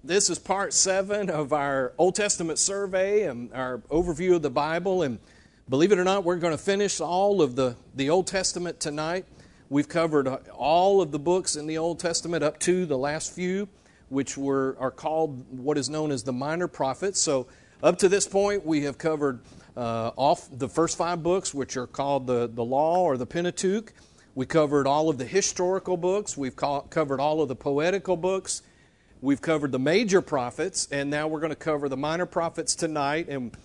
This is part 7 of our Old Testament survey and our overview of the Bible. And believe it or not, we're going to finish all of the Old Testament tonight. We've covered all of the books in the Old Testament up to the last few, which are called what is known as the Minor Prophets. So up to this point, we have covered off the first 5 books, which are called the Law or the Pentateuch. We covered all of the historical books. We've covered all of the poetical books. We've covered the major prophets, and now we're going to cover the minor prophets tonight. And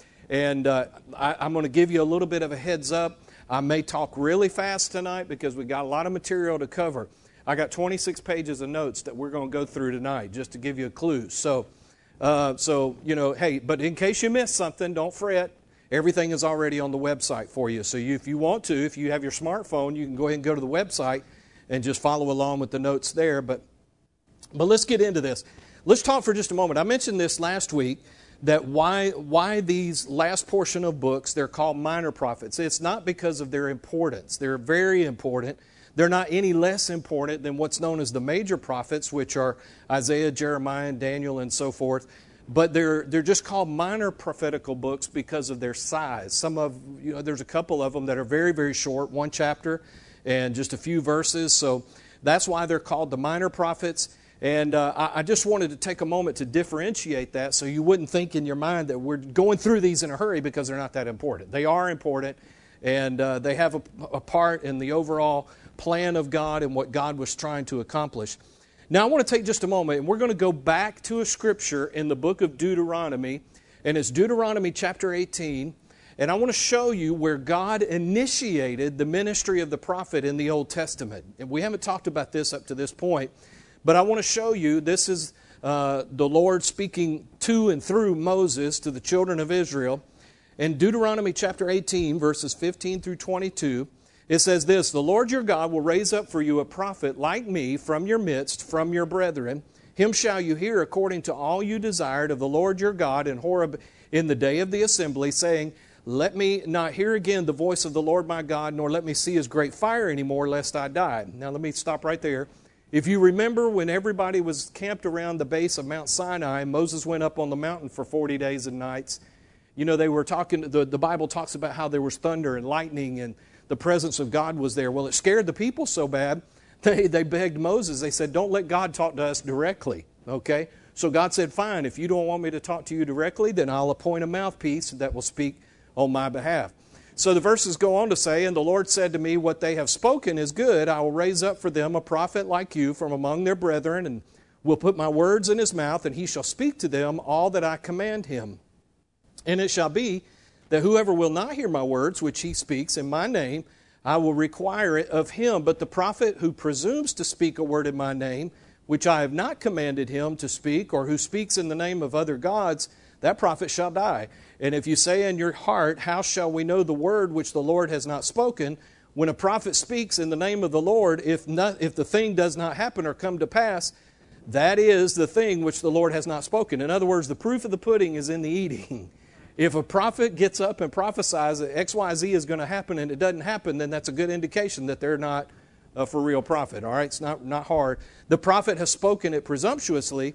I'm going to give you a little bit of a heads up. I may talk really fast tonight because we got a lot of material to cover. I got 26 pages of notes that we're going to go through tonight, just to give you a clue. So hey, but in case you missed something, don't fret. Everything is already on the website for you. So if you want to, if you have your smartphone, you can go ahead and go to the website and just follow along with the notes there. But let's get into this. Let's talk for just a moment. I mentioned this last week, that why these last portion of books, they're called minor prophets. It's not because of their importance. They're very important. They're not any less important than what's known as the major prophets, which are Isaiah, Jeremiah, and Daniel, and so forth. But they're just called minor prophetical books because of their size. There's a couple of them that are very, very short, 1 chapter and just a few verses. So that's why they're called the minor prophets. And I just wanted to take a moment to differentiate that so you wouldn't think in your mind that we're going through these in a hurry because they're not that important. They are important, and they have a part in the overall plan of God and what God was trying to accomplish. Now, I want to take just a moment, and we're going to go back to a scripture in the book of Deuteronomy, and it's Deuteronomy chapter 18, and I want to show you where God initiated the ministry of the prophet in the Old Testament. And we haven't talked about this up to this point, but I want to show you this is the Lord speaking to and through Moses to the children of Israel. In Deuteronomy chapter 18, verses 15 through 22, it says this: "The Lord your God will raise up for you a prophet like me from your midst, from your brethren. Him shall you hear according to all you desired of the Lord your God in Horeb in the day of the assembly, saying, Let me not hear again the voice of the Lord my God, nor let me see his great fire anymore, lest I die." Now let me stop right there. If you remember when everybody was camped around the base of Mount Sinai, Moses went up on the mountain for 40 days and nights. They were talking, the Bible talks about how there was thunder and lightning and the presence of God was there. Well, it scared the people so bad, they begged Moses. They said, don't let God talk to us directly, okay? So God said, fine, if you don't want me to talk to you directly, then I'll appoint a mouthpiece that will speak on my behalf. So the verses go on to say, "And the Lord said to me, What they have spoken is good. I will raise up for them a prophet like you from among their brethren, and will put my words in his mouth, and he shall speak to them all that I command him. And it shall be that whoever will not hear my words, which he speaks in my name, I will require it of him. But the prophet who presumes to speak a word in my name, which I have not commanded him to speak, or who speaks in the name of other gods, that prophet shall die. And if you say in your heart, How shall we know the word which the Lord has not spoken? When a prophet speaks in the name of the Lord, if the thing does not happen or come to pass, that is the thing which the Lord has not spoken." In other words, the proof of the pudding is in the eating. If a prophet gets up and prophesies that XYZ is going to happen and it doesn't happen, then that's a good indication that they're not a for real prophet. All right, it's not hard. The prophet has spoken it presumptuously.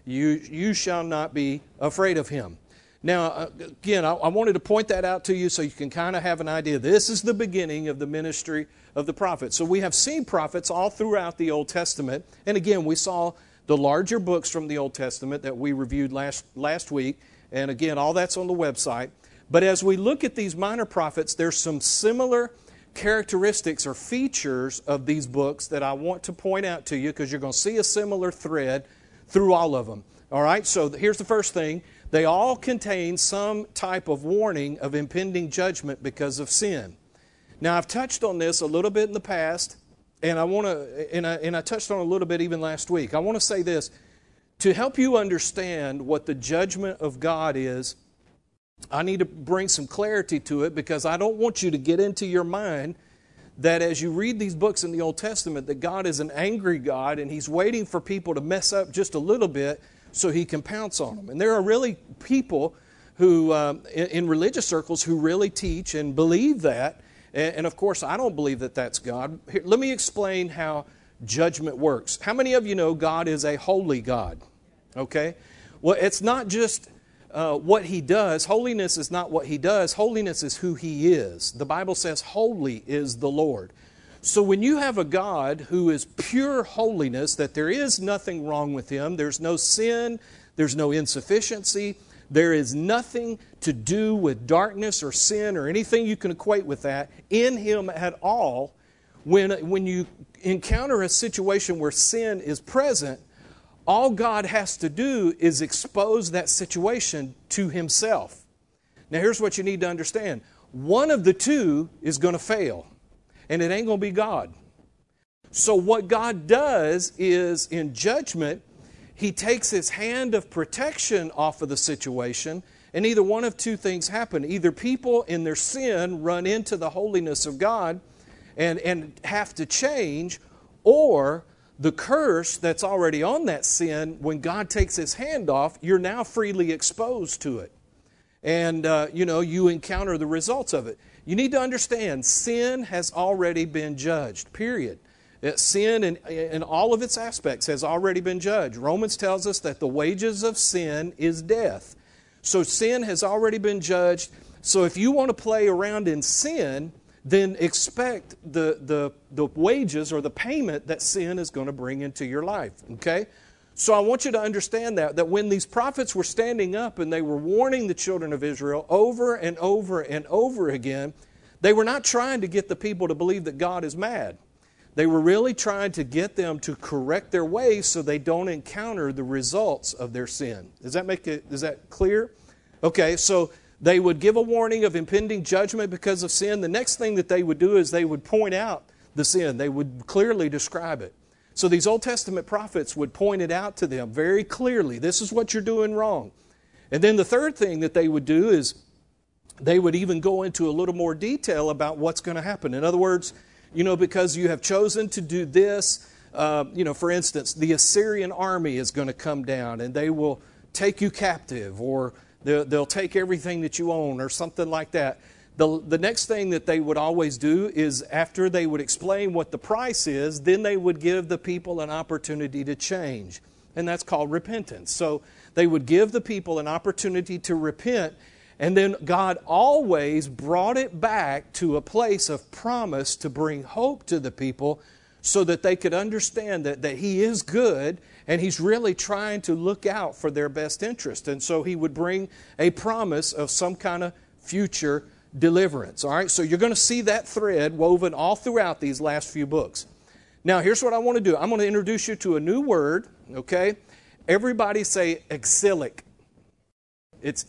You shall not be afraid of him. Now, again, I wanted to point that out to you so you can kind of have an idea. This is the beginning of the ministry of the prophet. So we have seen prophets all throughout the Old Testament. And again, we saw the larger books from the Old Testament that we reviewed last week. And again, all that's on the website. But as we look at these minor prophets, there's some similar characteristics or features of these books that I want to point out to you because you're going to see a similar thread through all of them. All right, so here's the first thing. They all contain some type of warning of impending judgment because of sin. Now, I've touched on this a little bit in the past, and I touched on it a little bit even last week. I want to say this. To help you understand what the judgment of God is, I need to bring some clarity to it because I don't want you to get into your mind that as you read these books in the Old Testament that God is an angry God and He's waiting for people to mess up just a little bit so He can pounce on them. And there are really people who, in religious circles, who really teach and believe that. And of course, I don't believe that that's God. Here, let me explain how judgment works. How many of you know God is a holy God? Okay? Well, it's not just what He does. Holiness is not what He does. Holiness is who He is. The Bible says, holy is the Lord. So when you have a God who is pure holiness, that there is nothing wrong with Him, there's no sin, there's no insufficiency, there is nothing to do with darkness or sin or anything you can equate with that in Him at all, when you encounter a situation where sin is present, all God has to do is expose that situation to Himself. Now here's what you need to understand. One of the two is going to fail. And it ain't going to be God. So what God does is, in judgment, He takes His hand of protection off of the situation, and either one of two things happen. Either people in their sin run into the holiness of God and have to change, or the curse that's already on that sin, when God takes His hand off, you're now freely exposed to it. And, you encounter the results of it. You need to understand, sin has already been judged, period. Sin in all of its aspects has already been judged. Romans tells us that the wages of sin is death. So sin has already been judged. So if you want to play around in sin, then expect the wages or the payment that sin is going to bring into your life. Okay? So I want you to understand that when these prophets were standing up and they were warning the children of Israel over and over and over again, they were not trying to get the people to believe that God is mad. They were really trying to get them to correct their ways so they don't encounter the results of their sin. Is that clear? Okay, so they would give a warning of impending judgment because of sin. The next thing that they would do is they would point out the sin. They would clearly describe it. So these Old Testament prophets would point it out to them very clearly. This is what you're doing wrong. And then the third thing that they would do is they would even go into a little more detail about what's going to happen. In other words, because you have chosen to do this, for instance, the Assyrian army is going to come down and they will take you captive, or they'll take everything that you own, or something like that. The next thing that they would always do is, after they would explain what the price is, then they would give the people an opportunity to change. And that's called repentance. So they would give the people an opportunity to repent, and then God always brought it back to a place of promise to bring hope to the people so that they could understand that He is good and He's really trying to look out for their best interest. And so He would bring a promise of some kind of future deliverance. All right, so you're going to see that thread woven all throughout these last few books. Now, here's what I want to do. I'm going to introduce you to a new word, okay? Everybody say exilic. It's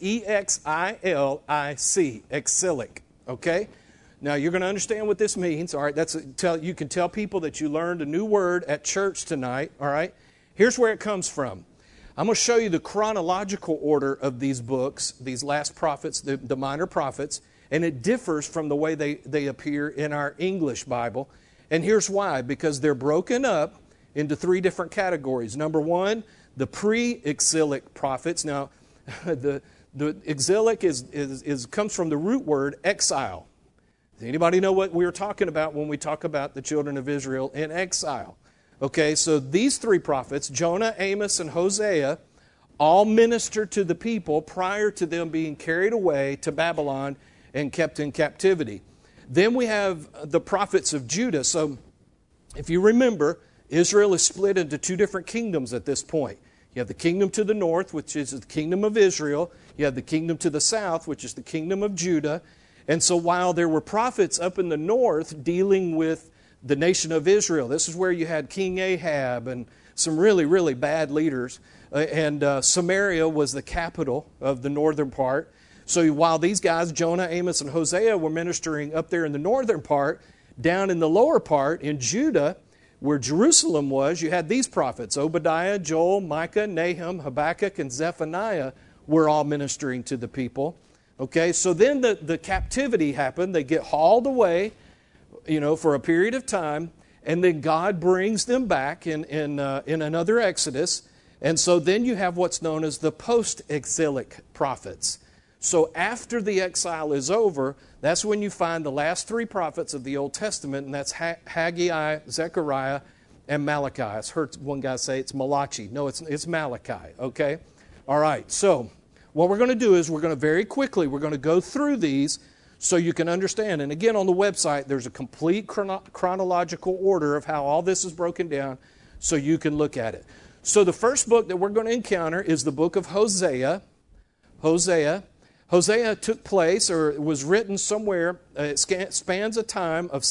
E-X-I-L-I-C, exilic, okay? Now, you're going to understand what this means, all right? You can tell people that you learned a new word at church tonight, all right? Here's where it comes from. I'm going to show you the chronological order of these books, these last prophets, the minor prophets, and it differs from the way they appear in our English Bible. And here's why. Because they're broken up into three different categories. Number one, the pre-exilic prophets. Now, the exilic comes from the root word exile. Does anybody know what we're talking about when we talk about the children of Israel in exile? Okay, so these three prophets, Jonah, Amos, and Hosea, all ministered to the people prior to them being carried away to Babylon and kept in captivity. Then we have the prophets of Judah. So if you remember, Israel is split into two different kingdoms at this point. You have the kingdom to the north, which is the kingdom of Israel. You have the kingdom to the south, which is the kingdom of Judah. And so while there were prophets up in the north dealing with the nation of Israel, this is where you had King Ahab and some really, really bad leaders. And Samaria was the capital of the northern part. So while these guys, Jonah, Amos, and Hosea, were ministering up there in the northern part, down in the lower part, in Judah, where Jerusalem was, you had these prophets, Obadiah, Joel, Micah, Nahum, Habakkuk, and Zephaniah were all ministering to the people. Okay, so then the captivity happened. They get hauled away, for a period of time, and then God brings them back in another Exodus. And so then you have what's known as the post-exilic prophets. So after the exile is over, that's when you find the last three prophets of the Old Testament, and that's Haggai, Zechariah, and Malachi. I heard one guy say it's Malachi. No, it's Malachi, okay? All right, so what we're going to do is we're going to very quickly, we're going to go through these so you can understand. And again, on the website, there's a complete chronological order of how all this is broken down so you can look at it. So the first book that we're going to encounter is the book of Hosea. Hosea took place, or was written somewhere, it spans a time of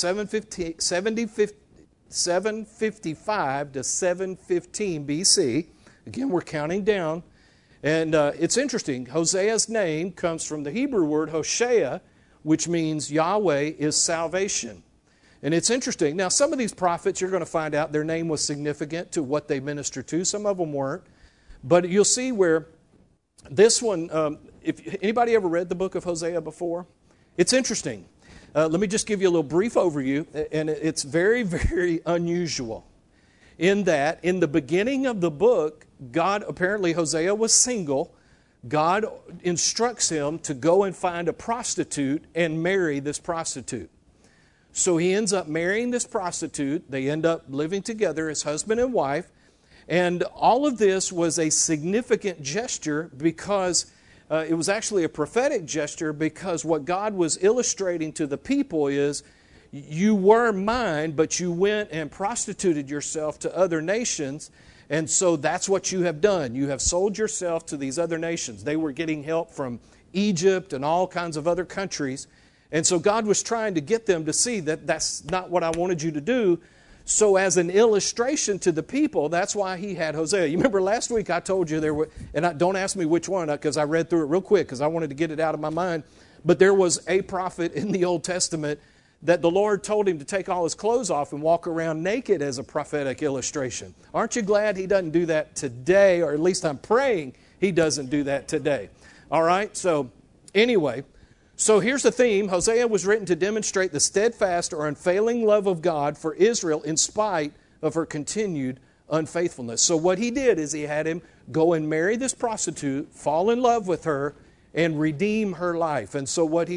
755 to 715 BC. Again, we're counting down. And it's interesting. Hosea's name comes from the Hebrew word Hoshea, which means Yahweh is salvation. And it's interesting. Now, some of these prophets, you're going to find out their name was significant to what they ministered to. Some of them weren't. But you'll see where this one, if anybody ever read the book of Hosea before? It's interesting. Let me just give you a little brief overview. And it's very, very unusual. In that, in the beginning of the book, God, apparently Hosea was single. God instructs him to go and find a prostitute and marry this prostitute. So he ends up marrying this prostitute. They end up living together as husband and wife. And all of this was a significant gesture because it was actually a prophetic gesture, because what God was illustrating to the people is, you were mine, but you went and prostituted yourself to other nations, and so that's what you have done. You have sold yourself to these other nations. They were getting help from Egypt and all kinds of other countries, and so God was trying to get them to see that that's not what I wanted you to do. So as an illustration to the people, that's why he had Hosea. You remember last week I told you there were, and don't ask me which one, because I read through it real quick because I wanted to get it out of my mind, but there was a prophet in the Old Testament that the Lord told him to take all his clothes off and walk around naked as a prophetic illustration. Aren't you glad he doesn't do that today, or at least I'm praying he doesn't do that today. All right, so anyway, so here's the theme. Hosea was written to demonstrate the steadfast or unfailing love of God for Israel in spite of her continued unfaithfulness. So what he did is he had him go and marry this prostitute, fall in love with her, and redeem her life. And so what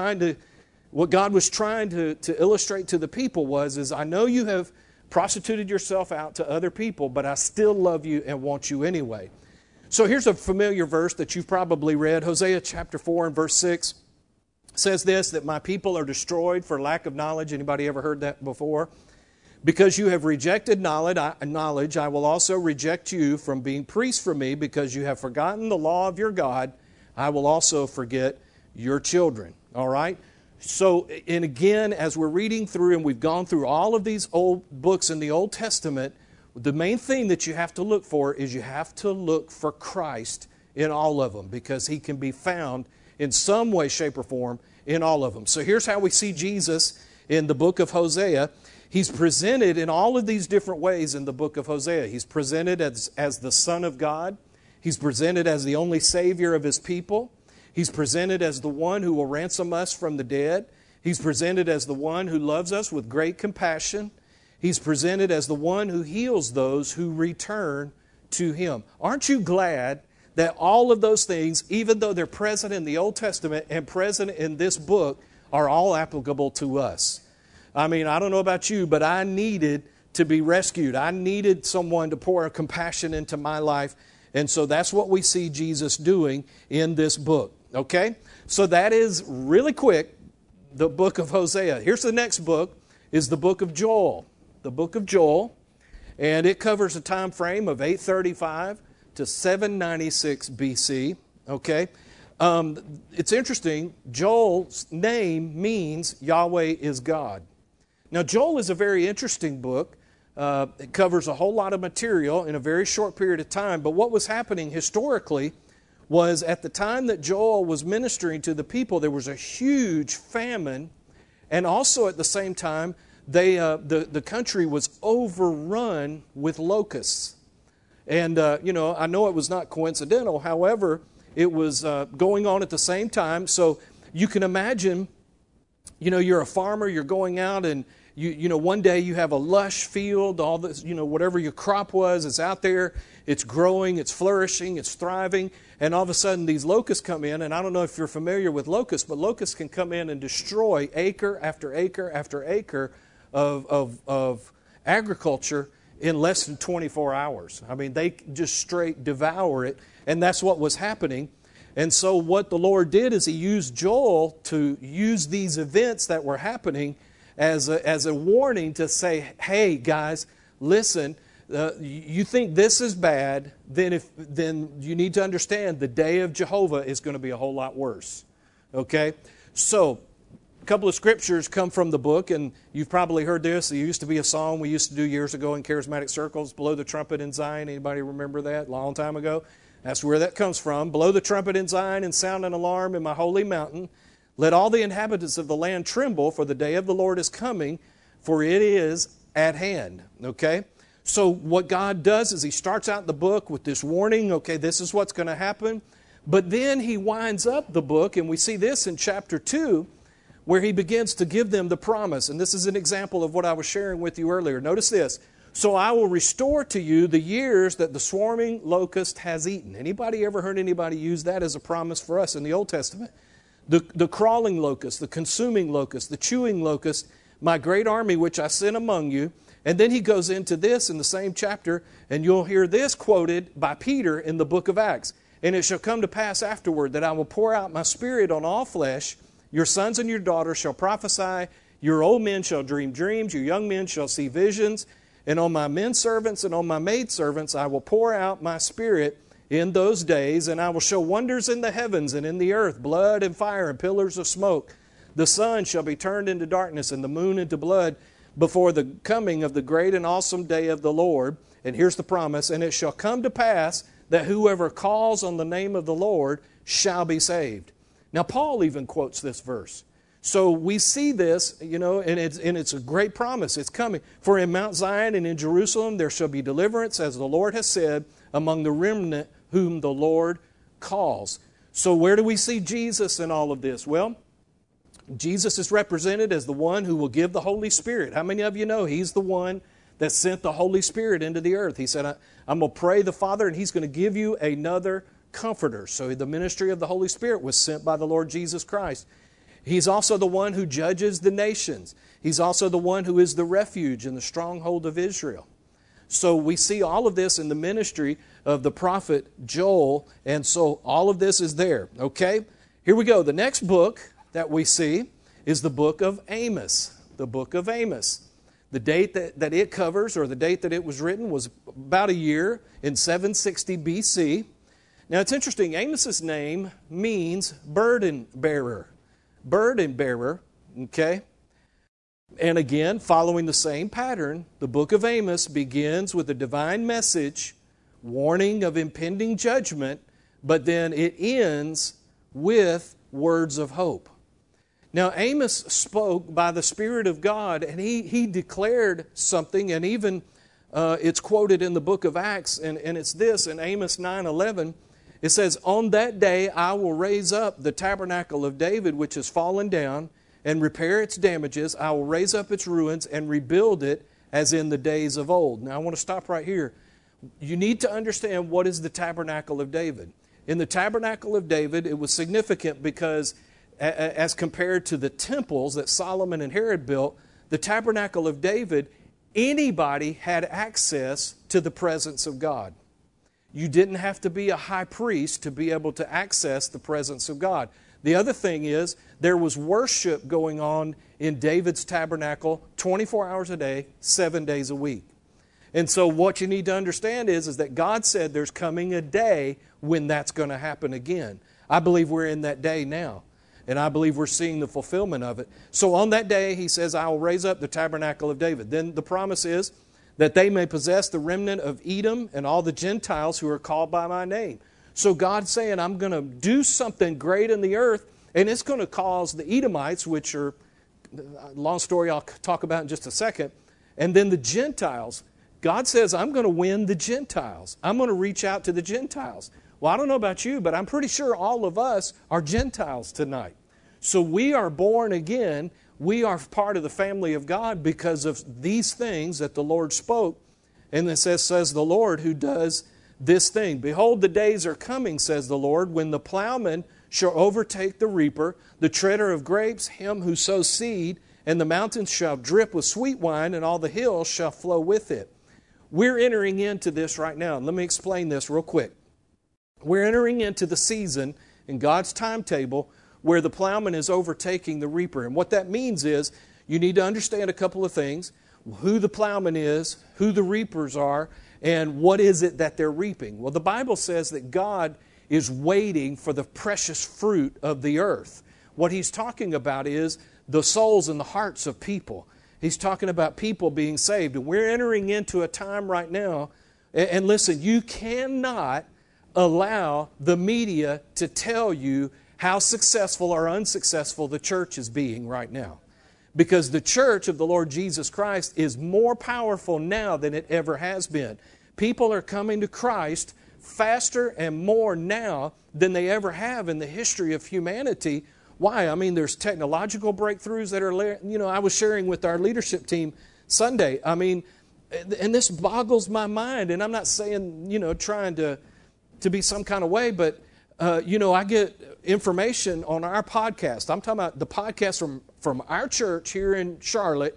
God was trying to illustrate to the people is I know you have prostituted yourself out to other people, but I still love you and want you anyway. So here's a familiar verse that you've probably read. Hosea chapter 4 and verse 6 says this, that my people are destroyed for lack of knowledge. Anybody ever heard that before? Because you have rejected knowledge, I will also reject you from being priests for me. Because you have forgotten the law of your God, I will also forget your children. All right? So, and again, as we're reading through, and we've gone through all of these old books in the Old Testament, the main thing that you have to look for is you have to look for Christ in all of them, because he can be found in some way, shape, or form in all of them. So here's how we see Jesus in the book of Hosea. He's presented in all of these different ways in the book of Hosea. He's presented as the Son of God. He's presented as the only Savior of his people. He's presented as the one who will ransom us from the dead. He's presented as the one who loves us with great compassion. He's presented as the one who heals those who return to him. Aren't you glad that all of those things, even though they're present in the Old Testament and present in this book, are all applicable to us? I mean, I don't know about you, but I needed to be rescued. I needed someone to pour compassion into my life. And so that's what we see Jesus doing in this book. Okay? So that is, really quick, the book of Hosea. Here's the next book, is the book of Joel. The book of Joel. And it covers a time frame of 835 to 796 BC. Okay? It's interesting. Joel's name means Yahweh is God. Now, Joel is a very interesting book. It covers a whole lot of material in a very short period of time. But what was happening historically was, at the time that Joel was ministering to the people, there was a huge famine. And also at the same time, the country was overrun with locusts. And, I know it was not coincidental. However, it was going on at the same time. So you can imagine, you're a farmer, you're going out, and one day you have a lush field, all this, whatever your crop was, it's out there, it's growing, it's flourishing, it's thriving, and all of a sudden these locusts come in. And I don't know if you're familiar with locusts, but locusts can come in and destroy acre after acre after acre of agriculture in less than 24 hours. I mean, they just straight devour it, and that's what was happening. And so what the Lord did is He used Joel to use these events that were happening as a warning to say, hey, guys, listen, you think this is bad, then you need to understand the day of Jehovah is going to be a whole lot worse. Okay? So, a couple of scriptures come from the book, and you've probably heard this. There used to be a song we used to do years ago in charismatic circles, Blow the Trumpet in Zion. Anybody remember that? A long time ago. That's where that comes from. Blow the trumpet in Zion and sound an alarm in my holy mountain. Let all the inhabitants of the land tremble, for the day of the Lord is coming, for it is at hand. Okay? So what God does is He starts out the book with this warning, okay, this is what's going to happen. But then He winds up the book, and we see this in chapter 2, where He begins to give them the promise. And this is an example of what I was sharing with you earlier. Notice this. So I will restore to you the years that the swarming locust has eaten. Anybody ever heard anybody use that as a promise for us in the Old Testament? The crawling locust, the consuming locust, the chewing locust, my great army which I sent among you. And then he goes into this in the same chapter, and you'll hear this quoted by Peter in the book of Acts. And it shall come to pass afterward that I will pour out my Spirit on all flesh. Your sons and your daughters shall prophesy. Your old men shall dream dreams. Your young men shall see visions. And on my men servants and on my maid servants I will pour out my Spirit in those days. And I will show wonders in the heavens and in the earth, blood and fire and pillars of smoke. The sun shall be turned into darkness and the moon into blood before the coming of the great and awesome day of the Lord. And here's the promise. And it shall come to pass that whoever calls on the name of the Lord shall be saved. Now, Paul even quotes this verse. So we see this, and it's a great promise. It's coming. For in Mount Zion and in Jerusalem there shall be deliverance, as the Lord has said, among the remnant whom the Lord calls. So where do we see Jesus in all of this? Well, Jesus is represented as the one who will give the Holy Spirit. How many of you know He's the one that sent the Holy Spirit into the earth? He said, I'm going to pray the Father, and He's going to give you another Comforter. So the ministry of the Holy Spirit was sent by the Lord Jesus Christ. He's also the one who judges the nations. He's also the one who is the refuge and the stronghold of Israel. So we see all of this in the ministry of the prophet Joel, and so all of this is there. Okay? Here we go. The next book that we see is the book of Amos. The book of Amos. The date that it covers, or the date that it was written, was about a year in 760 BC. Now it's interesting, Amos's name means burden bearer. Burden bearer, okay? And again, following the same pattern, the book of Amos begins with a divine message, warning of impending judgment, but then it ends with words of hope. Now Amos spoke by the Spirit of God, and he declared something, and even it's quoted in the book of Acts, and it's this, in Amos 9:11, it says, on that day I will raise up the tabernacle of David, which has fallen down, and repair its damages. I will raise up its ruins and rebuild it as in the days of old. Now I want to stop right here. You need to understand what is the tabernacle of David. In the tabernacle of David, it was significant because as compared to the temples that Solomon and Herod built, the tabernacle of David, anybody had access to the presence of God. You didn't have to be a high priest to be able to access the presence of God. The other thing is, there was worship going on in David's tabernacle 24 hours a day, 7 days a week. And so what you need to understand is that God said there's coming a day when that's going to happen again. I believe we're in that day now. And I believe we're seeing the fulfillment of it. So on that day, He says, I will raise up the tabernacle of David. Then the promise is that they may possess the remnant of Edom and all the Gentiles who are called by my name. So God's saying, I'm going to do something great in the earth, and it's going to cause the Edomites, which are, long story I'll talk about in just a second, and then the Gentiles. God says, I'm going to win the Gentiles. I'm going to reach out to the Gentiles. Well, I don't know about you, but I'm pretty sure all of us are Gentiles tonight. So we are born again. We are part of the family of God because of these things that the Lord spoke. And it says the Lord who does this thing. Behold, the days are coming, says the Lord, when the plowman shall overtake the reaper, the treader of grapes, him who sows seed, and the mountains shall drip with sweet wine, and all the hills shall flow with it. we're entering into this right now. Let me explain this real quick. We're entering into the season in God's timetable where the plowman is overtaking the reaper. And what that means is you need to understand a couple of things. Who the plowman is, who the reapers are, and what is it that they're reaping. Well, the Bible says that God is waiting for the precious fruit of the earth. What he's talking about is the souls and the hearts of people. He's talking about people being saved. And we're entering into a time right now, and listen, you cannot allow the media to tell you how successful or unsuccessful the church is being right now. Because the church of the Lord Jesus Christ is more powerful now than it ever has been. People are coming to Christ faster and more now than they ever have in the history of humanity. Why? I mean, there's technological breakthroughs that are, I was sharing with our leadership team Sunday. I mean, and this boggles my mind. And I'm not saying, trying to be some kind of way, but, I get information on our podcast. I'm talking about the podcast from our church here in Charlotte.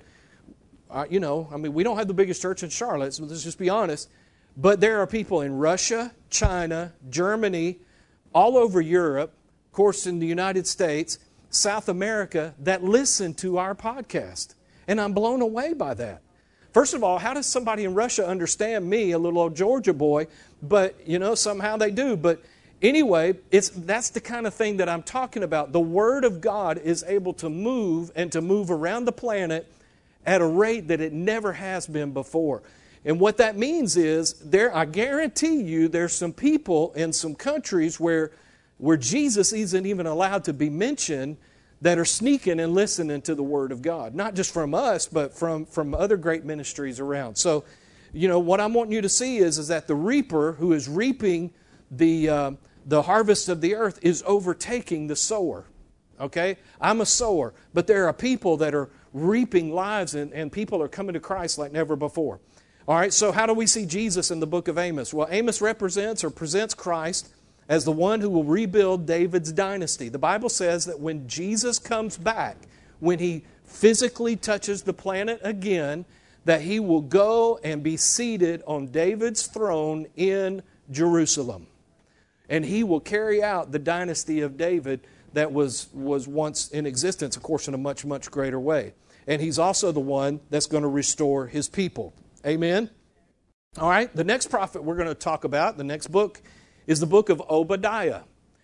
We don't have the biggest church in Charlotte, so let's just be honest. But there are people in Russia, China, Germany, all over Europe, of course in the United States, South America, that listen to our podcast. And I'm blown away by that. First of all, how does somebody in Russia understand me, a little old Georgia boy? But, somehow they do. But anyway, that's the kind of thing that I'm talking about. The Word of God is able to move and to move around the planet at a rate that it never has been before. And what that means is, I guarantee you, there's some people in some countries where Jesus isn't even allowed to be mentioned that are sneaking and listening to the Word of God. Not just from us, but from other great ministries around. So, what I'm wanting you to see is that the reaper who is reaping the harvest of the earth is overtaking the sower. Okay? I'm a sower, but there are people that are reaping lives and people are coming to Christ like never before. All right, so how do we see Jesus in the book of Amos? Well, Amos presents Christ as the one who will rebuild David's dynasty. The Bible says that when Jesus comes back, when he physically touches the planet again, that he will go and be seated on David's throne in Jerusalem. And he will carry out the dynasty of David that was once in existence, of course, in a much, much greater way. And he's also the one that's going to restore his people. Amen? All right, the next prophet we're going to talk about, the next book, is the book of Obadiah.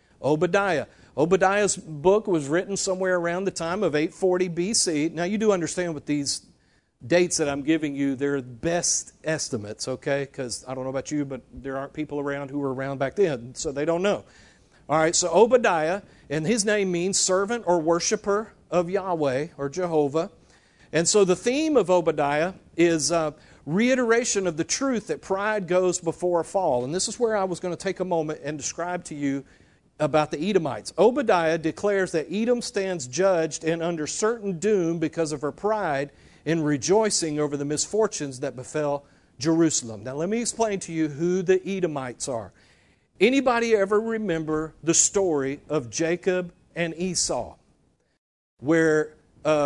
Obadiah's book was written somewhere around the time of 840 BC. Now, you do understand with these dates that I'm giving you, they're best estimates, okay? Because I don't know about you, but there aren't people around who were around back then, so they don't know. All right, so Obadiah, and his name means servant or worshiper of Yahweh or Jehovah. And so the theme of Obadiah is reiteration of the truth that pride goes before a fall. And this is where I was going to take a moment and describe to you about the Edomites. Obadiah declares that Edom stands judged and under certain doom because of her pride in rejoicing over the misfortunes that befell Jerusalem. Now let me explain to you who the Edomites are. Anybody ever remember the story of Jacob and Esau, where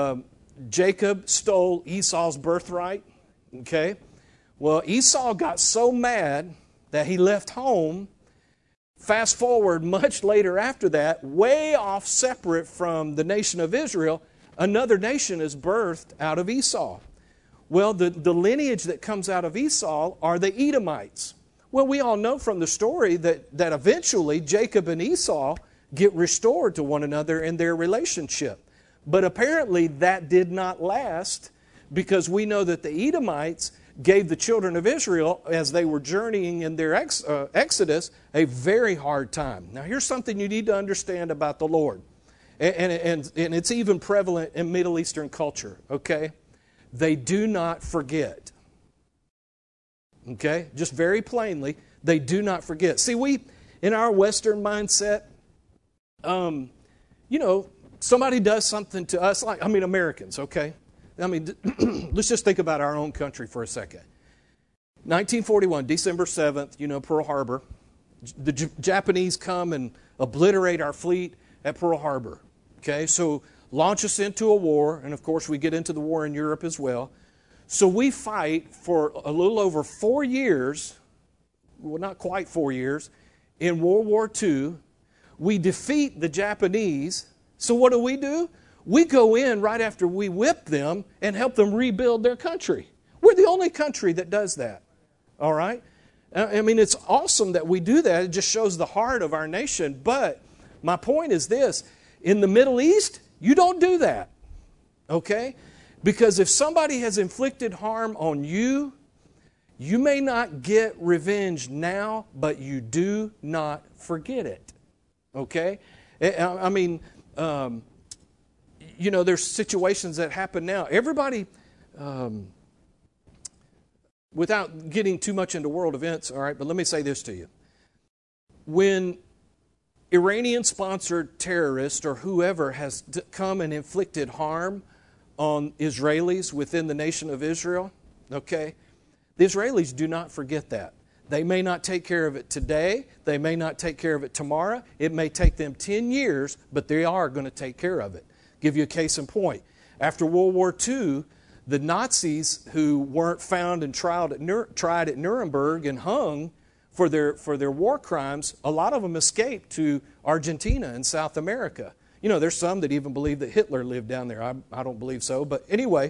Jacob stole Esau's birthright? Okay. Well, Esau got so mad that he left home. Fast forward much later after that, way off separate from the nation of Israel, another nation is birthed out of Esau. Well, the lineage that comes out of Esau are the Edomites. Well, we all know from the story that eventually Jacob and Esau get restored to one another in their relationship. But apparently that did not last, because we know that the Edomites gave the children of Israel, as they were journeying in their exodus, a very hard time. Now, here's something you need to understand about the Lord. And it's even prevalent in Middle Eastern culture, okay? They do not forget. Okay? Just very plainly, they do not forget. See, we, in our Western mindset, somebody does something to us, Americans, okay? Let's just think about our own country for a second. 1941, December 7th, Pearl Harbor. The Japanese come and obliterate our fleet at Pearl Harbor. Okay, so launch us into a war, and of course we get into the war in Europe as well. So we fight for a little over 4 years, well, not quite 4 years, in World War II. We defeat the Japanese. So what do? We go in right after we whip them and help them rebuild their country. We're the only country that does that. All right? I mean, it's awesome that we do that. It just shows the heart of our nation. But my point is this. In the Middle East, you don't do that. Okay? Because if somebody has inflicted harm on you, you may not get revenge now, but you do not forget it. Okay? I mean, there's situations that happen now. Everybody, without getting too much into world events, all right, but let me say this to you. When Iranian-sponsored terrorists or whoever has come and inflicted harm on Israelis within the nation of Israel, okay, the Israelis do not forget that. They may not take care of it today. They may not take care of it tomorrow. It may take them 10 years, but they are going to take care of it. Give you a case in point. After World War II, the Nazis who weren't found and tried at Nuremberg and hung for their war crimes, a lot of them escaped to Argentina and South America. You know, there's some that even believe that Hitler lived down there. I don't believe so. But anyway,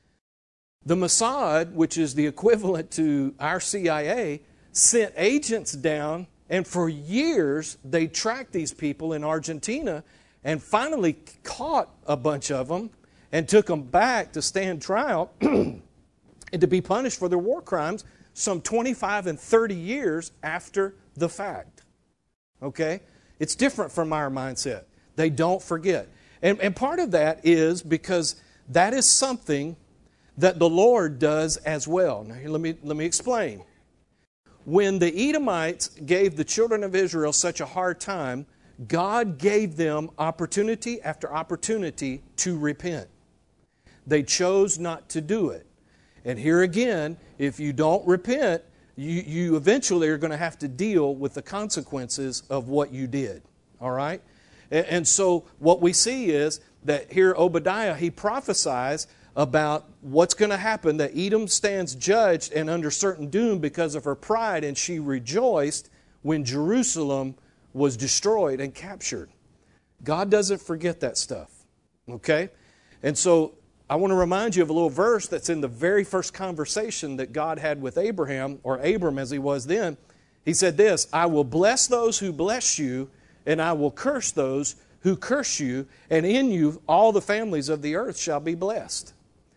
the Mossad, which is the equivalent to our CIA, sent agents down, and for years they tracked these people in Argentina and finally caught a bunch of them and took them back to stand trial and to be punished for their war crimes some 25 and 30 years after the fact. Okay? It's different from our mindset. They don't forget. And part of that is because that is something that the Lord does as well. Now, here, let me explain. When the Edomites gave the children of Israel such a hard time, God gave them opportunity after opportunity to repent. They chose not to do it. And here again, if you don't repent, you eventually are going to have to deal with the consequences of what you did. All right? And so what we see is that here Obadiah, he prophesies about what's going to happen, that Edom stands judged and under certain doom because of her pride, and she rejoiced when Jerusalem was destroyed and captured. God doesn't forget that stuff. Okay? And so I want to remind you of a little verse that's in the very first conversation that God had with Abraham, or Abram as he was then. He said this, I will bless those who bless you, and I will curse those who curse you, and in you all the families of the earth shall be blessed.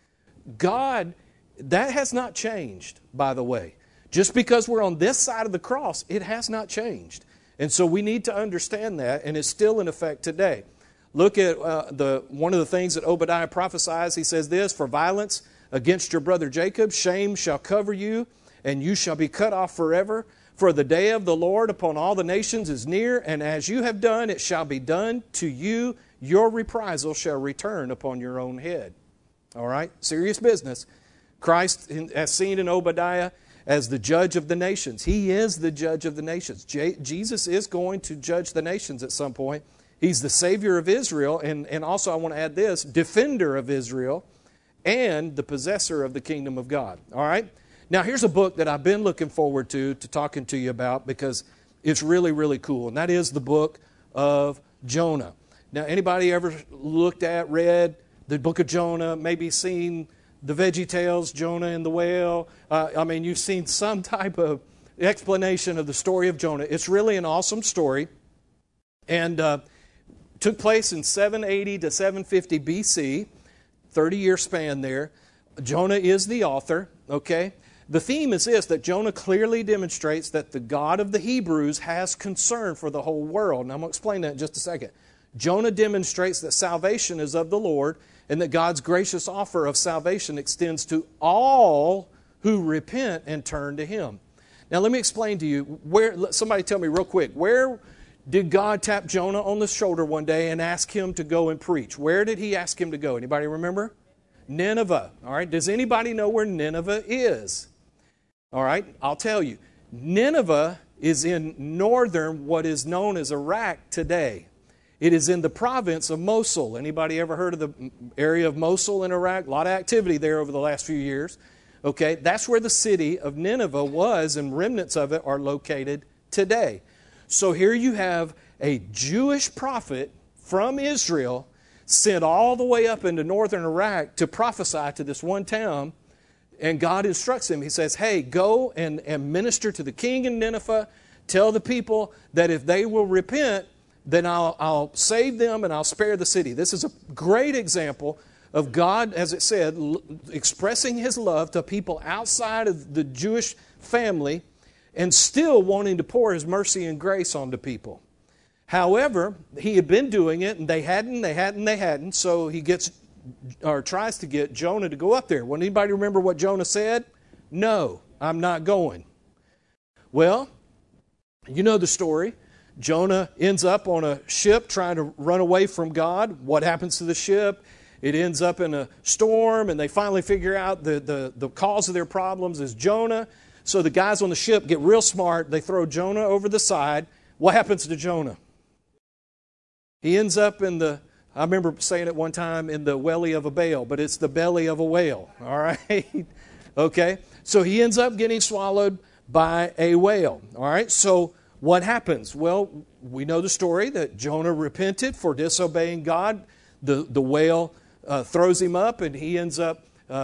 God, that has not changed, by the way. Just because we're on this side of the cross, it has not changed. And so we need to understand that, and it's still in effect today. Look at one of the things that Obadiah prophesies. He says this, for violence against your brother Jacob, shame shall cover you, and you shall be cut off forever. For the day of the Lord upon all the nations is near, and as you have done, it shall be done to you. Your reprisal shall return upon your own head. All right? Serious business. Christ, as seen in Obadiah, as the judge of the nations. He is the judge of the nations. Jesus is going to judge the nations at some point. He's the Savior of Israel, and also I want to add this, defender of Israel, and the possessor of the kingdom of God. All right? Now, here's a book that I've been looking forward to talking to you about because it's really, really cool, and that is the book of Jonah. Now, anybody ever read the book of Jonah, maybe seen the Veggie Tales, Jonah and the whale? You've seen some type of explanation of the story of Jonah. It's really an awesome story, and took place in 780 to 750 BC, 30-year span there. Jonah is the author, okay? The theme is this, that Jonah clearly demonstrates that the God of the Hebrews has concern for the whole world. And I'm going to explain that in just a second. Jonah demonstrates that salvation is of the Lord and that God's gracious offer of salvation extends to all who repent and turn to Him. Now let me explain to you, somebody tell me real quick, where did God tap Jonah on the shoulder one day and ask him to go and preach? Where did He ask him to go? Anybody remember? Nineveh. All right. Does anybody know where Nineveh is? All right. I'll tell you. Nineveh is in northern, what is known as Iraq today. It is in the province of Mosul. Anybody ever heard of the area of Mosul in Iraq? A lot of activity there over the last few years. Okay, that's where the city of Nineveh was, and remnants of it are located today. So here you have a Jewish prophet from Israel sent all the way up into northern Iraq to prophesy to this one town, and God instructs him. He says, hey, go and minister to the king in Nineveh. Tell the people that if they will repent, then I'll save them and I'll spare the city. This is a great example of God, as it said, expressing His love to people outside of the Jewish family and still wanting to pour His mercy and grace onto people. However, He had been doing it, and they hadn't, so He tries to get Jonah to go up there. Well, anybody remember what Jonah said? No, I'm not going. Well, you know the story. Jonah ends up on a ship trying to run away from God. What happens to the ship? It ends up in a storm, and they finally figure out the cause of their problems is Jonah. So the guys on the ship get real smart. They throw Jonah over the side. What happens to Jonah? He ends up I remember saying it one time, in the welly of a bale, but it's the belly of a whale. All right? Okay? So he ends up getting swallowed by a whale. All right? So what happens? Well, we know the story that Jonah repented for disobeying God. The whale throws him up, and he ends up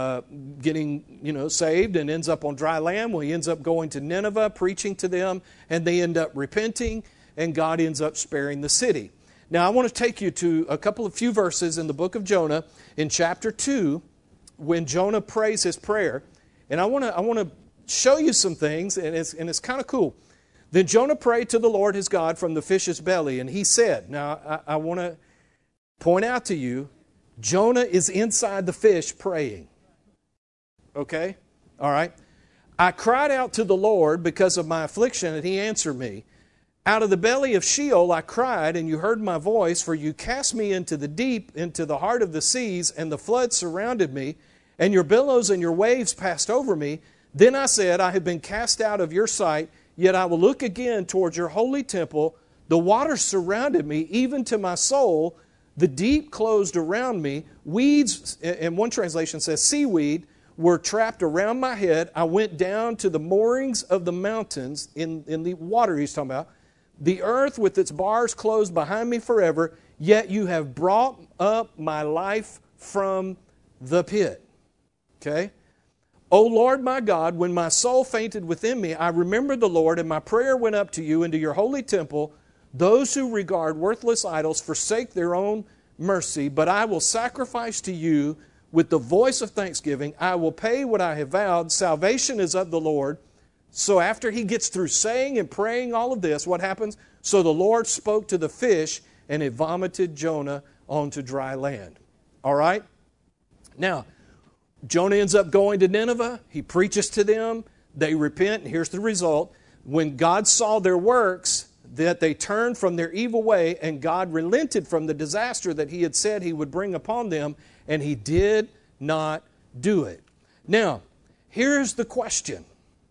getting saved and ends up on dry land. Well, he ends up going to Nineveh, preaching to them, and they end up repenting, and God ends up sparing the city. Now, I want to take you to a few verses in the book of Jonah, in chapter 2, when Jonah prays his prayer. And I want to show you some things, and it's kind of cool. Then Jonah prayed to the Lord his God from the fish's belly, and he said, now I want to point out to you, Jonah is inside the fish praying. Okay? All right? I cried out to the Lord because of my affliction, and He answered me. Out of the belly of Sheol I cried, and you heard my voice, for you cast me into the deep, into the heart of the seas, and the flood surrounded me, and your billows and your waves passed over me. Then I said, I have been cast out of your sight, yet I will look again towards your holy temple. The waters surrounded me, even to my soul. The deep closed around me. Weeds, and one translation says seaweed, were trapped around my head. I went down to the moorings of the mountains in the water he's talking about. The earth with its bars closed behind me forever, yet you have brought up my life from the pit. Okay? O Lord my God, when my soul fainted within me, I remembered the Lord, and my prayer went up to you into your holy temple. Those who regard worthless idols forsake their own mercy, but I will sacrifice to you with the voice of thanksgiving. I will pay what I have vowed. Salvation is of the Lord. So after he gets through saying and praying all of this, what happens? So the Lord spoke to the fish, and it vomited Jonah onto dry land. All right? Now, Jonah ends up going to Nineveh. He preaches to them. They repent, and here's the result. When God saw their works, that they turned from their evil way, and God relented from the disaster that He had said He would bring upon them, and He did not do it. Now, here's the question.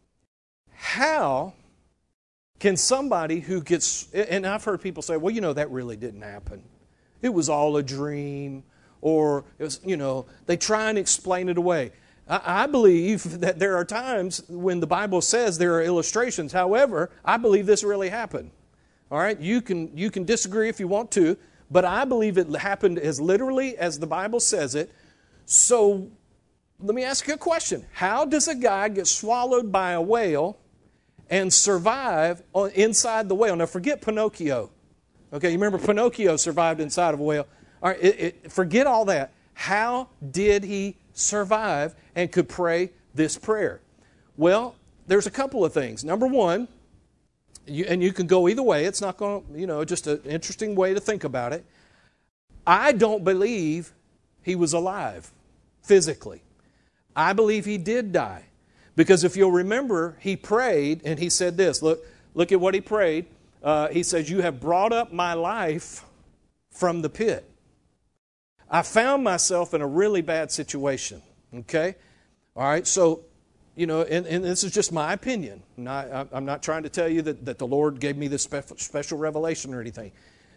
How can somebody who gets, and I've heard people say, well, that really didn't happen. It was all a dream, or it was, they try and explain it away. I believe that there are times when the Bible says there are illustrations. However, I believe this really happened. All right? You can disagree if you want to, but I believe it happened as literally as the Bible says it. So let me ask you a question. How does a guy get swallowed by a whale and survive inside the whale? Now, forget Pinocchio. Okay, you remember Pinocchio survived inside of a whale. All right, forget all that. How did he survive and could pray this prayer? Well, there's a couple of things. Number one, you can go either way. It's not going to, just an interesting way to think about it. I don't believe he was alive physically. I believe he did die. Because if you'll remember, he prayed and he said this. Look at what he prayed. He says, you have brought up my life from the pit. I found myself in a really bad situation. Okay? All right, so, and this is just my opinion. I'm not trying to tell you that the Lord gave me this special revelation or anything.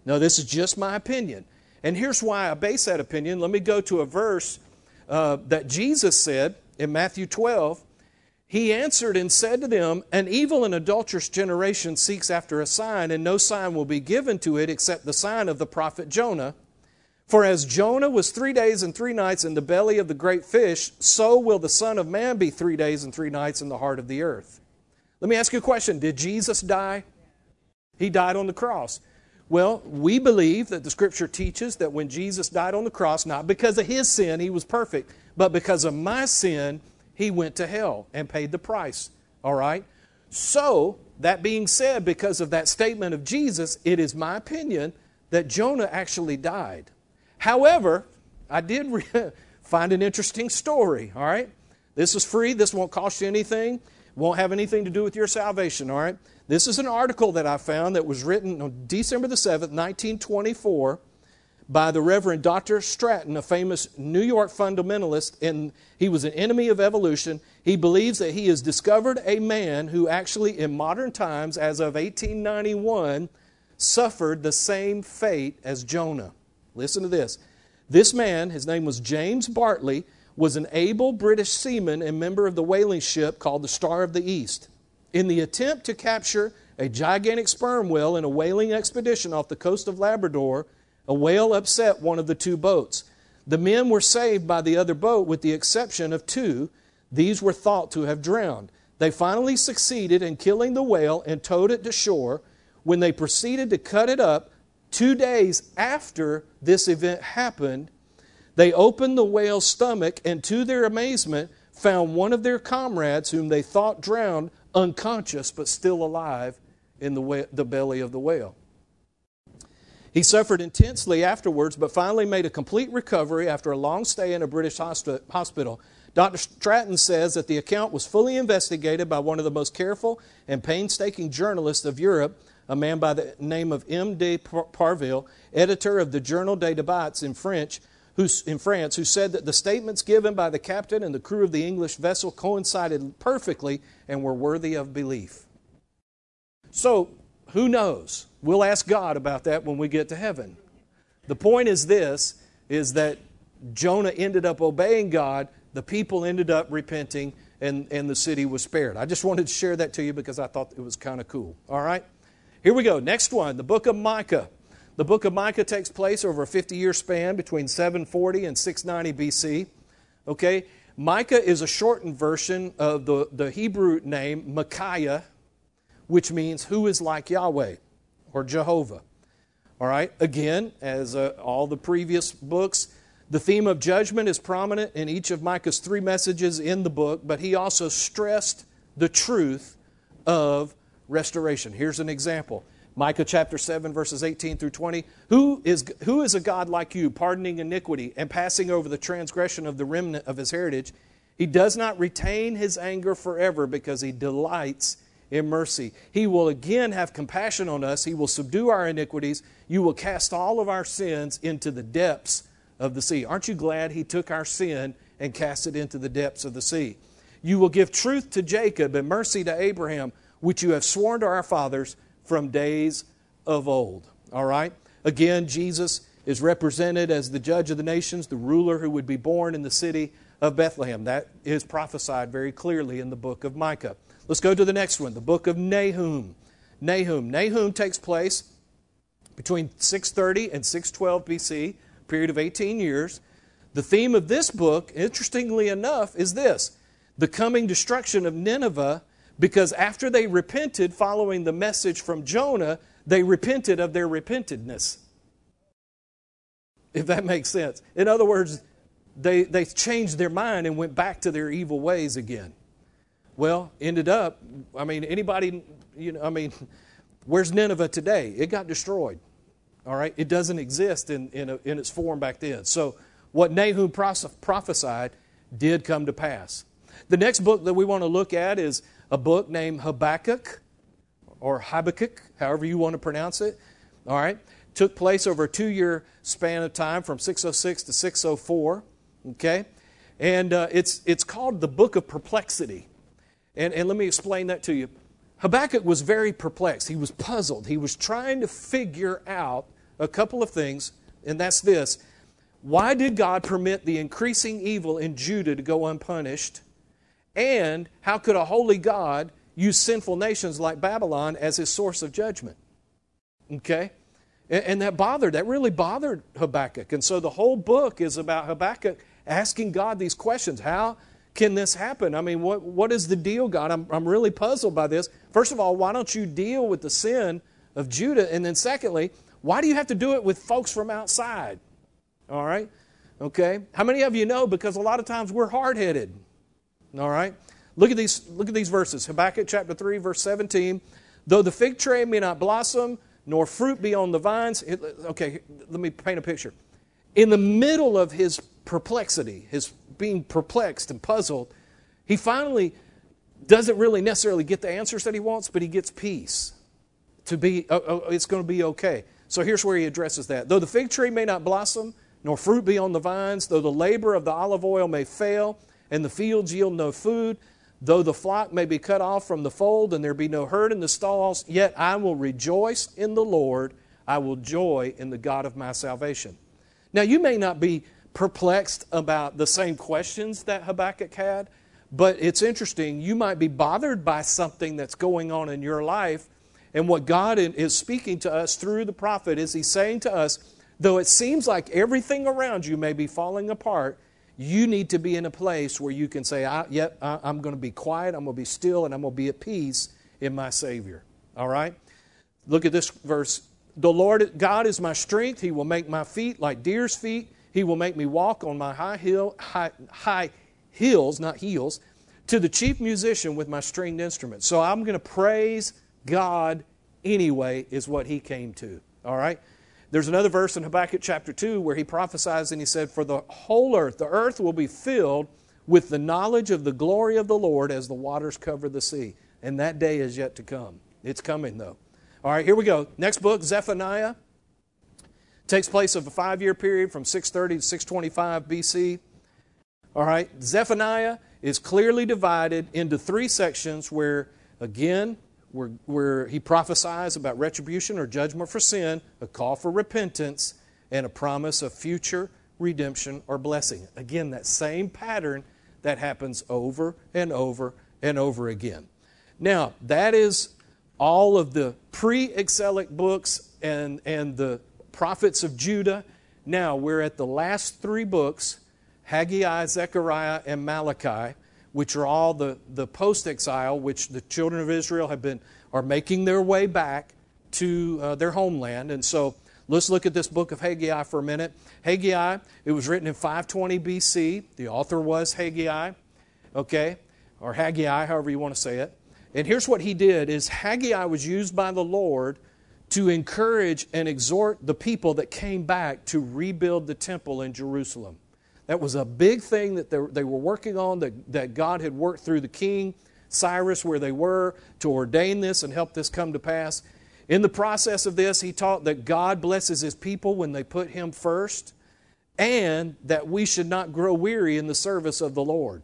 No, this is just my opinion. And here's why I base that opinion. Let me go to a verse that Jesus said in Matthew 12. He answered and said to them, "An evil and adulterous generation seeks after a sign, and no sign will be given to it except the sign of the prophet Jonah. For as Jonah was 3 days and 3 nights in the belly of the great fish, so will the Son of Man be 3 days and 3 nights in the heart of the earth." Let me ask you a question. Did Jesus die? He died on the cross. Well, we believe that the Scripture teaches that when Jesus died on the cross, not because of His sin, He was perfect, but because of my sin, He went to hell and paid the price. All right? So, that being said, because of that statement of Jesus, it is my opinion that Jonah actually died. However, I did find an interesting story, all right? This is free. This won't cost you anything. Won't have anything to do with your salvation, all right? This is an article that I found that was written on December the 7th, 1924, by the Reverend Dr. Stratton, a famous New York fundamentalist, and he was an enemy of evolution. He believes that he has discovered a man who actually, in modern times, as of 1891, suffered the same fate as Jonah. Listen to this. This man, his name was James Bartley, was an able British seaman and member of the whaling ship called the Star of the East. In the attempt to capture a gigantic sperm whale in a whaling expedition off the coast of Labrador, a whale upset one of the 2 boats. The men were saved by the other boat with the exception of 2. These were thought to have drowned. They finally succeeded in killing the whale and towed it to shore. When they proceeded to cut it up, 2 days after this event happened, they opened the whale's stomach and, to their amazement, found one of their comrades whom they thought drowned, unconscious but still alive in the belly of the whale. He suffered intensely afterwards, but finally made a complete recovery after a long stay in a British hospital. Dr. Stratton says that the account was fully investigated by one of the most careful and painstaking journalists of Europe, a man by the name of M. de Parville, editor of the Journal des Débats in France, who said that the statements given by the captain and the crew of the English vessel coincided perfectly and were worthy of belief. So, who knows? We'll ask God about that when we get to heaven. The point is this, is that Jonah ended up obeying God, the people ended up repenting, and the city was spared. I just wanted to share that to you because I thought it was kind of cool. All right? Here we go. Next one, the book of Micah. The book of Micah takes place over a 50-year span between 740 and 690 BC. Okay? Micah is a shortened version of the Hebrew name Micaiah, which means who is like Yahweh or Jehovah. All right? Again, as all the previous books, the theme of judgment is prominent in each of Micah's 3 messages in the book, but he also stressed the truth of restoration. Here's an example. Micah chapter 7, verses 18 through 20. Who is a God like you, pardoning iniquity and passing over the transgression of the remnant of His heritage? He does not retain His anger forever because He delights in mercy. He will again have compassion on us. He will subdue our iniquities. You will cast all of our sins into the depths of the sea. Aren't you glad He took our sin and cast it into the depths of the sea? You will give truth to Jacob and mercy to Abraham, which you have sworn to our fathers from days of old. All right? Again, Jesus is represented as the judge of the nations, the ruler who would be born in the city of Bethlehem. That is prophesied very clearly in the book of Micah. Let's go to the next one, the book of Nahum. Nahum takes place between 630 and 612 BC, a period of 18 years. The theme of this book, interestingly enough, is this: the coming destruction of Nineveh, because after they repented following the message from Jonah, they repented of their repentedness. If that makes sense. In other words, they changed their mind and went back to their evil ways again. Well, ended up, where's Nineveh today? It got destroyed. All right? It doesn't exist in its form back then. So what Nahum prophesied did come to pass. The next book that we want to look at is a book named Habakkuk, or Habakkuk, however you want to pronounce it. All right? Took place over a 2-year span of time from 606 to 604. Okay? And it's called the Book of Perplexity. And let me explain that to you. Habakkuk was very perplexed. He was puzzled. He was trying to figure out a couple of things, and that's this. Why did God permit the increasing evil in Judah to go unpunished? And how could a holy God use sinful nations like Babylon as his source of judgment? Okay? And that really bothered Habakkuk. And so the whole book is about Habakkuk asking God these questions. How can this happen? I mean, what is the deal, God? I'm really puzzled by this. First of all, why don't you deal with the sin of Judah? And then secondly, why do you have to do it with folks from outside? All right? Okay? How many of you know? Because a lot of times we're hard-headed. All right? Look at these verses. Habakkuk chapter 3, verse 17. Though the fig tree may not blossom, nor fruit be on the vines. Okay, let me paint a picture. In the middle of his perplexity, his being perplexed and puzzled, he finally doesn't really necessarily get the answers that he wants, but he gets peace. It's going to be okay. So here's where he addresses that. Though the fig tree may not blossom, nor fruit be on the vines, though the labor of the olive oil may fail, and the fields yield no food, though the flock may be cut off from the fold, and there be no herd in the stalls, yet I will rejoice in the Lord. I will joy in the God of my salvation. Now, you may not be perplexed about the same questions that Habakkuk had, but it's interesting. You might be bothered by something that's going on in your life, and what God is speaking to us through the prophet is He's saying to us, though it seems like everything around you may be falling apart, you need to be in a place where you can say, I'm going to be quiet, I'm going to be still, and I'm going to be at peace in my Savior. All right? Look at this verse. The Lord God is my strength. He will make my feet like deer's feet. He will make me walk on my high hills, not heels, to the chief musician with my stringed instrument. So I'm going to praise God anyway, is what he came to. All right? There's another verse in Habakkuk chapter 2 where he prophesies and he said, for the whole earth, the earth will be filled with the knowledge of the glory of the Lord as the waters cover the sea. And that day is yet to come. It's coming though. All right, here we go. Next book, Zephaniah. Takes place of a 5-year period from 630 to 625 BC. All right, Zephaniah is clearly divided into 3 sections where, again, where he prophesies about retribution or judgment for sin, a call for repentance, and a promise of future redemption or blessing. Again, that same pattern that happens over and over and over again. Now, that is all of the pre-exilic books and the prophets of Judah. Now, we're at the last 3 books, Haggai, Zechariah, and Malachi, which are all the post-exile, which the children of Israel are making their way back to their homeland. And so let's look at this book of Haggai for a minute. Haggai, it was written in 520 BC. The author was Haggai, okay, or Haggai, however you want to say it. And here's what he did, is Haggai was used by the Lord to encourage and exhort the people that came back to rebuild the temple in Jerusalem. That was a big thing that they were working on, that God had worked through the king, Cyrus, where they were, to ordain this and help this come to pass. In the process of this, he taught that God blesses His people when they put Him first, and that we should not grow weary in the service of the Lord.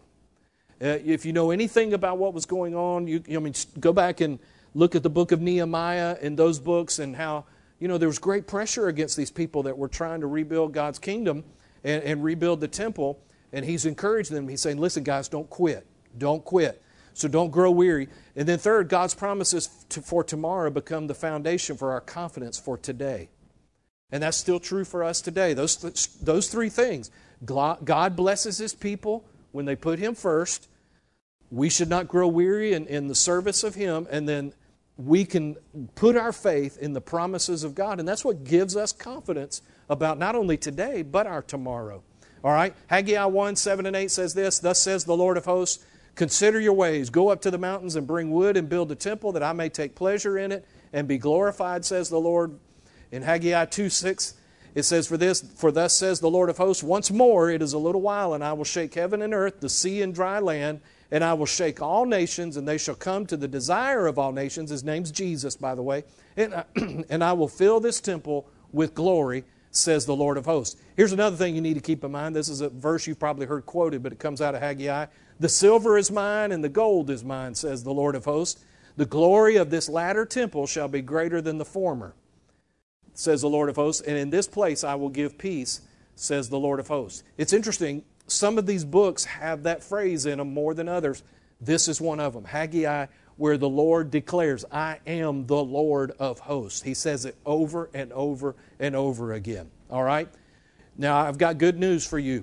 If you know anything about what was going on, go back and look at the book of Nehemiah and those books, and how there was great pressure against these people that were trying to rebuild God's kingdom and rebuild the temple. And he's encouraged them. He's saying, listen, guys, don't quit. Don't quit. So don't grow weary. And then third, God's promises for tomorrow become the foundation for our confidence for today. And that's still true for us today. Those 3 things. God blesses His people when they put Him first. We should not grow weary in the service of Him. And then we can put our faith in the promises of God. And that's what gives us confidence about not only today, but our tomorrow. All right? Haggai 1, 7 and 8 says this, thus says the Lord of hosts, consider your ways, go up to the mountains and bring wood and build a temple that I may take pleasure in it and be glorified, says the Lord. In Haggai 2, 6, it says, for thus says the Lord of hosts, once more it is a little while, and I will shake heaven and earth, the sea and dry land, and I will shake all nations, and they shall come to the desire of all nations. His name's Jesus, by the way. And I will fill this temple with glory, says the Lord of hosts. Here's another thing you need to keep in mind. This is a verse you've probably heard quoted, but it comes out of Haggai. The silver is mine and the gold is mine, says the Lord of hosts. The glory of this latter temple shall be greater than the former, says the Lord of hosts, and in this place I will give peace, says the Lord of hosts. It's interesting, some of these books have that phrase in them more than others. This is one of them, Haggai, where the Lord declares, I am the Lord of hosts. He says it over and over and over again. All right? Now, I've got good news for you.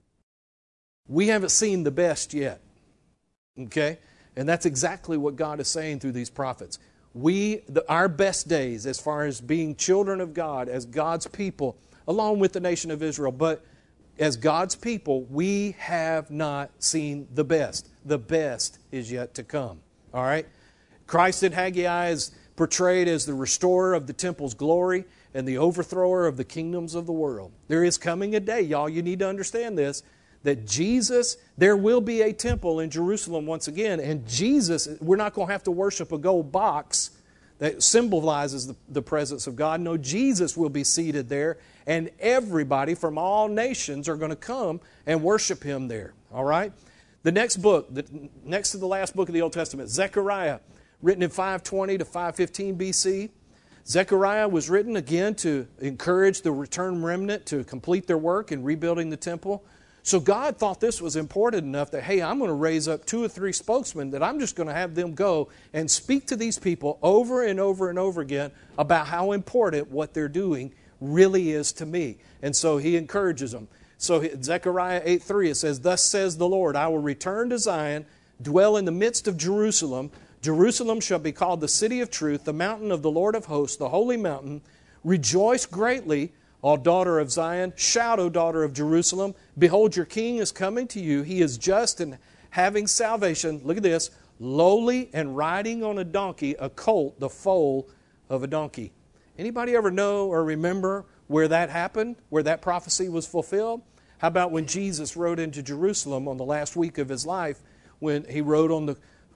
We haven't seen the best yet. Okay? And that's exactly what God is saying through these prophets. Our best days as far as being children of God, as God's people, along with the nation of Israel, but as God's people, we have not seen the best. The best is yet to come. All right? Christ in Haggai is portrayed as the restorer of the temple's glory and the overthrower of the kingdoms of the world. There is coming a day, y'all, you need to understand this, that Jesus, there will be a temple in Jerusalem once again, and Jesus, we're not going to have to worship a gold box that symbolizes the presence of God. No, Jesus will be seated there, and everybody from all nations are going to come and worship Him there. All right? The next book, next to the last book of the Old Testament, Zechariah, written in 520 to 515 BC. Zechariah was written again to encourage the returned remnant to complete their work in rebuilding the temple. So God thought this was important enough that, hey, I'm going to raise up 2 or 3 spokesmen that I'm just going to have them go and speak to these people over and over and over again about how important what they're doing really is to me. And so He encourages them. So Zechariah 8:3, it says, Thus says the Lord, I will return to Zion, dwell in the midst of Jerusalem. Jerusalem shall be called the city of truth, the mountain of the Lord of hosts, the holy mountain. Rejoice greatly, O daughter of Zion. Shout, O daughter of Jerusalem. Behold, your king is coming to you. He is just and having salvation. Look at this. Lowly and riding on a donkey, a colt, the foal of a donkey. Anybody ever know or remember where that happened, where that prophecy was fulfilled? How about when Jesus rode into Jerusalem on the last week of His life, when He rode on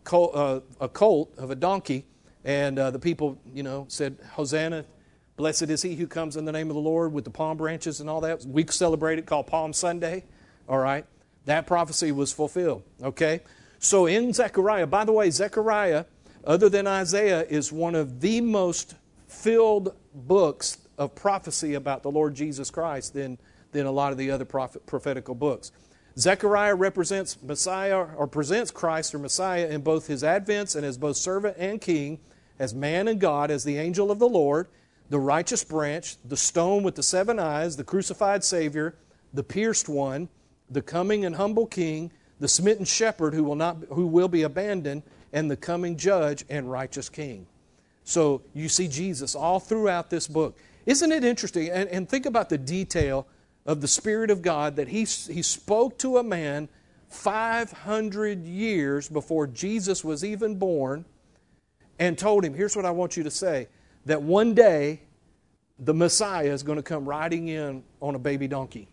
a colt of a donkey, and the people, said, Hosanna, blessed is He who comes in the name of the Lord, with the palm branches and all that. We celebrate it called Palm Sunday. All right? That prophecy was fulfilled. Okay? So in Zechariah, by the way, Zechariah, other than Isaiah, is one of the most filled books of prophecy about the Lord Jesus Christ than a lot of the other prophetical books. Zechariah represents Messiah, or presents Christ or Messiah in both His advents and as both servant and king, as man and God, as the angel of the Lord, the righteous branch, the stone with the 7 eyes, the crucified Savior, the pierced one, the coming and humble king, the smitten shepherd who will be abandoned, and the coming judge and righteous king. So you see Jesus all throughout this book. Isn't it interesting? And think about the detail of the Spirit of God that He spoke to a man 500 years before Jesus was even born and told him, here's what I want you to say, that one day the Messiah is going to come riding in on a baby donkey.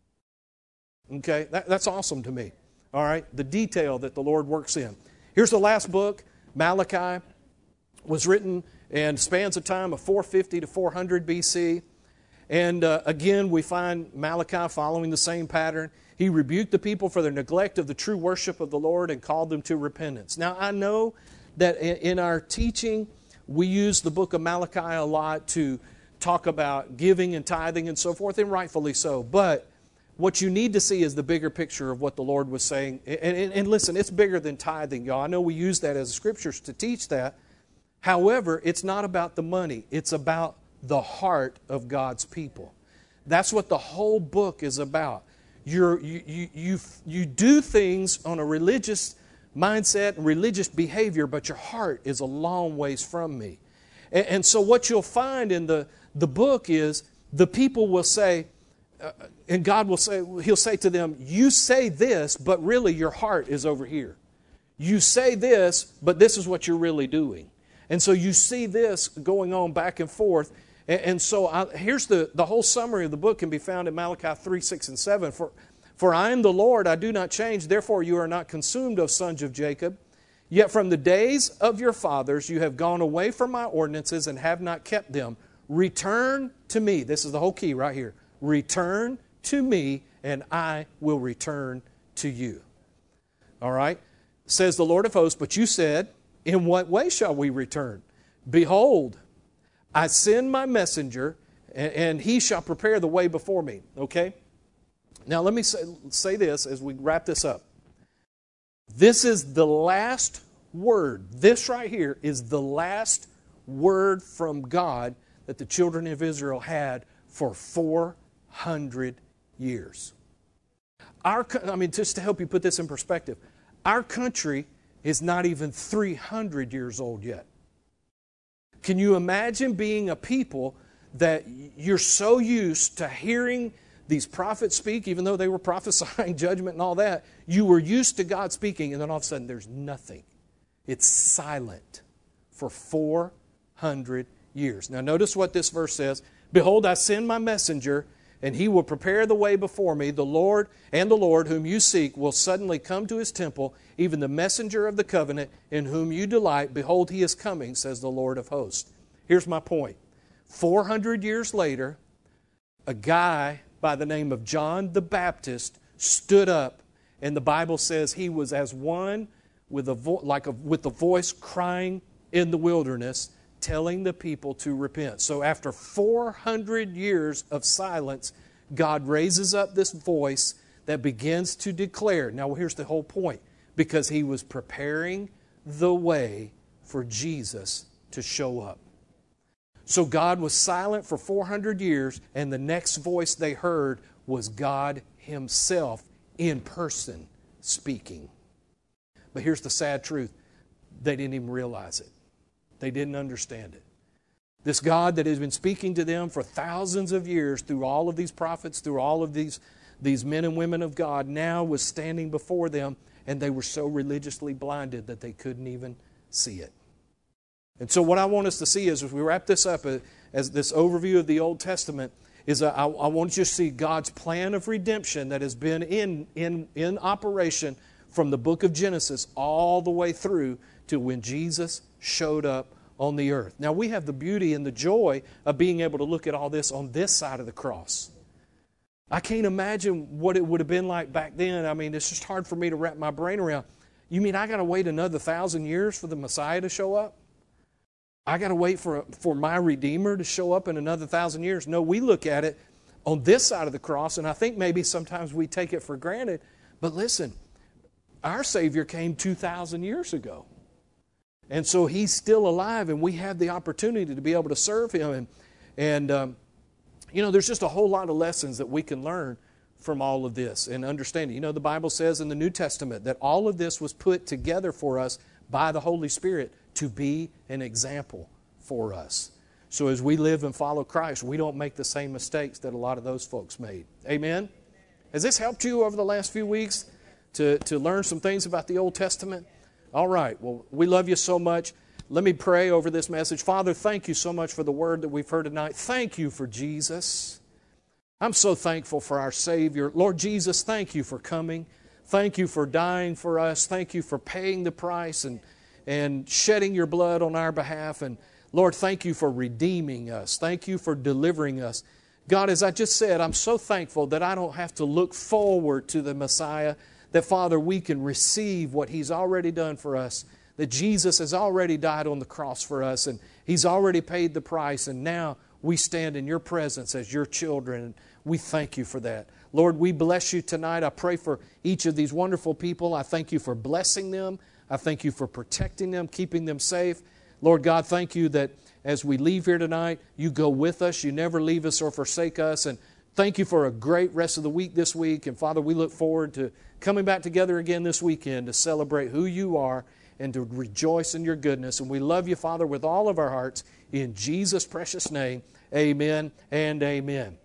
Okay? That's awesome to me. All right? The detail that the Lord works in. Here's the last book, Malachi, was written and spans a time of 450 to 400 BC. And again, we find Malachi following the same pattern. He rebuked the people for their neglect of the true worship of the Lord and called them to repentance. Now, I know that in our teaching, we use the book of Malachi a lot to talk about giving and tithing and so forth, and rightfully so. But what you need to see is the bigger picture of what the Lord was saying. And listen, it's bigger than tithing, y'all. I know we use that as scriptures to teach that. However, it's not about the money. It's about the heart of God's people. That's what the whole book is about. You do things on a religious mindset and religious behavior, but your heart is a long ways from me. And so what you'll find in the book is the people will say, and God will say, He'll say to them, you say this, but really your heart is over here. You say this, but this is what you're really doing. And so you see this going on back and forth. And so here's the whole summary of the book can be found in Malachi 3, 6, and 7. For I am the Lord, I do not change, therefore you are not consumed, O sons of Jacob. Yet from the days of your fathers you have gone away from my ordinances and have not kept them. Return to me. This is the whole key right here. Return to me, and I will return to you. All right? Says the Lord of hosts, but you said, in what way shall we return? Behold, I send my messenger, and he shall prepare the way before me. Okay? Now let me say this as we wrap this up. This is the last word. This right here is the last word from God that the children of Israel had for 400 years. Just to help you put this in perspective, our country is not even 300 years old yet. Can you imagine being a people that you're so used to hearing these prophets speak, even though they were prophesying judgment and all that, you were used to God speaking, and then all of a sudden there's nothing. It's silent for 400 years. Now notice what this verse says. Behold, I send my messenger, and he will prepare the way before me. The Lord whom you seek will suddenly come to his temple, even the messenger of the covenant in whom you delight. Behold, he is coming, says the Lord of hosts. Here's my point. 400 years later, a guy by the name of John the Baptist stood up, and the Bible says he was as one with the voice crying in the wilderness, telling the people to repent. So after 400 years of silence, God raises up this voice that begins to declare. Now here's the whole point. Because he was preparing the way for Jesus to show up. So God was silent for 400 years, and the next voice they heard was God himself in person speaking. But here's the sad truth. They didn't even realize it. They didn't understand it. This God that has been speaking to them for thousands of years through all of these prophets, through all of these men and women of God, now was standing before them, and they were so religiously blinded that they couldn't even see it. And so what I want us to see is, as we wrap this up as this overview of the Old Testament, is I want you to see God's plan of redemption that has been in operation from the book of Genesis all the way through to when Jesus showed up on the earth. Now we have the beauty and the joy of being able to look at all this on this side of the cross. I can't imagine what it would have been like back then. I mean, it's just hard for me to wrap my brain around. You mean I got to wait another 1,000 years for the Messiah to show up? I got to wait for my Redeemer to show up in another 1,000 years? No, we look at it on this side of the cross, and I think maybe sometimes we take it for granted. But listen, our Savior came 2,000 years ago. And so He's still alive, and we have the opportunity to be able to serve Him. And there's just a whole lot of lessons that we can learn from all of this and understanding. The Bible says in the New Testament that all of this was put together for us by the Holy Spirit to be an example for us. So as we live and follow Christ, we don't make the same mistakes that a lot of those folks made. Amen? Has this helped you over the last few weeks to learn some things about the Old Testament? All right. Well, we love you so much. Let me pray over this message. Father, thank you so much for the word that we've heard tonight. Thank you for Jesus. I'm so thankful for our Savior. Lord Jesus, thank you for coming. Thank you for dying for us. Thank you for paying the price and shedding your blood on our behalf. And Lord, thank you for redeeming us. Thank you for delivering us. God, as I just said, I'm so thankful that I don't have to look forward to the Messiah, that, Father, we can receive what He's already done for us, that Jesus has already died on the cross for us, and He's already paid the price, and now we stand in your presence as your children, and we thank you for that. Lord, we bless you tonight. I pray for each of these wonderful people. I thank you for blessing them. I thank you for protecting them, keeping them safe. Lord God, thank you that as we leave here tonight, you go with us. You never leave us or forsake us. And thank you for a great rest of the week this week. And Father, we look forward to coming back together again this weekend to celebrate who you are and to rejoice in your goodness. And we love you, Father, with all of our hearts. In Jesus' precious name, amen and amen.